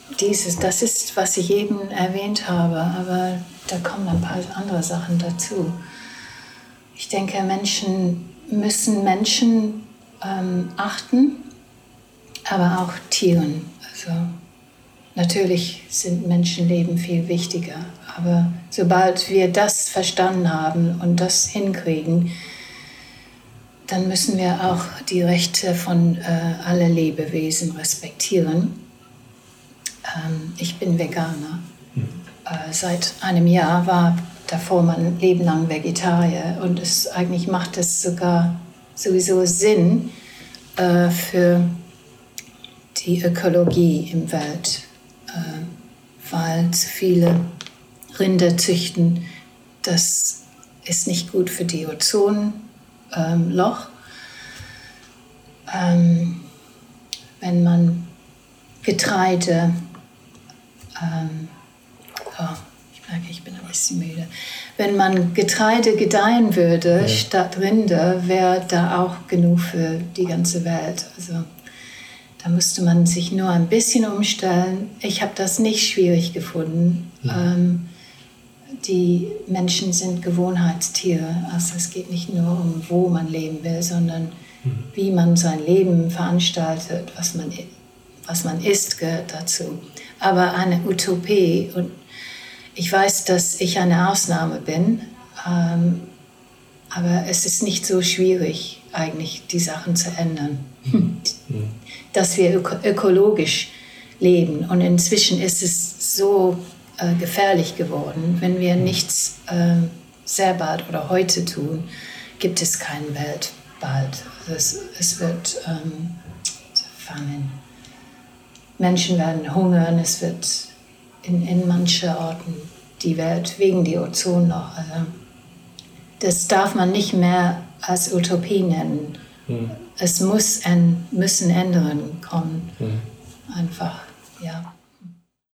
das ist, was ich eben erwähnt habe, aber da kommen ein paar andere Sachen dazu. Ich denke, Menschen müssen Menschen achten, aber auch Tieren. Also natürlich sind Menschenleben viel wichtiger, aber sobald wir das verstanden haben und das hinkriegen, dann müssen wir auch die Rechte von aller Lebewesen respektieren. Ich bin Veganer. Seit einem Jahr war davor mein Leben lang Vegetarier und eigentlich macht es sogar sowieso Sinn für die Ökologie im Welt, weil zu viele Rinder züchten, das ist nicht gut für die Ozonloch. Wenn man Getreide, ich merke, ich bin ein bisschen müde. Wenn man Getreide gedeihen würde statt Rinder, wäre da auch genug für die ganze Welt. Also da müsste man sich nur ein bisschen umstellen. Ich habe das nicht schwierig gefunden. Die Menschen sind Gewohnheitstiere. Also es geht nicht nur um, wo man leben will, sondern wie man sein Leben veranstaltet, was man isst, gehört dazu. Aber eine Utopie, und ich weiß, dass ich eine Ausnahme bin, aber es ist nicht so schwierig, eigentlich die Sachen zu ändern. Dass wir ökologisch leben. Und inzwischen ist es so gefährlich geworden. Wenn wir nichts sehr bald oder heute tun, gibt es keine Welt bald. Also es wird Famine. Menschen werden hungern, es wird in manchen Orten die Welt wegen der Ozonloch. Also das darf man nicht mehr als Utopie nennen. Es müssen Änderungen kommen. Einfach, ja.